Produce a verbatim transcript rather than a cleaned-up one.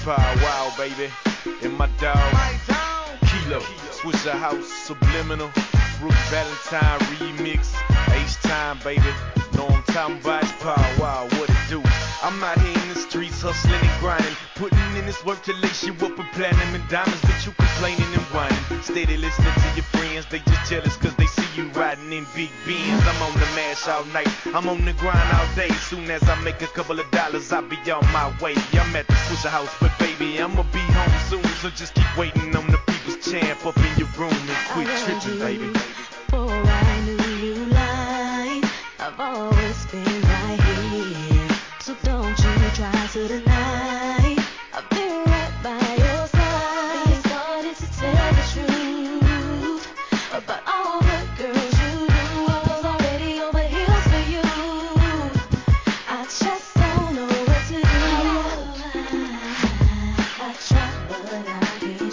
Power Wow, baby. And my dog, Kilo. Swisher House, Subliminal. Brooke Valentine remix. H-Time, baby. Know I'm talking about Power Wow, what it do? I'm out here in the streets hustling and grinding, putting in this work to lace you up with platinum and diamonds, but you complaining and whining. Steady listening to your friends, they just jealous cause they see you riding in big Benz. I'm on the mash all night, I'm on the grind all day. Soon as I make a couple of dollars, I'll be on my way. I'm at the Swisher House, but baby, I'ma be home soon, so just keep waiting on the people's champ up in your room and quit tripping, baby. Before I knew you lied, I've always been right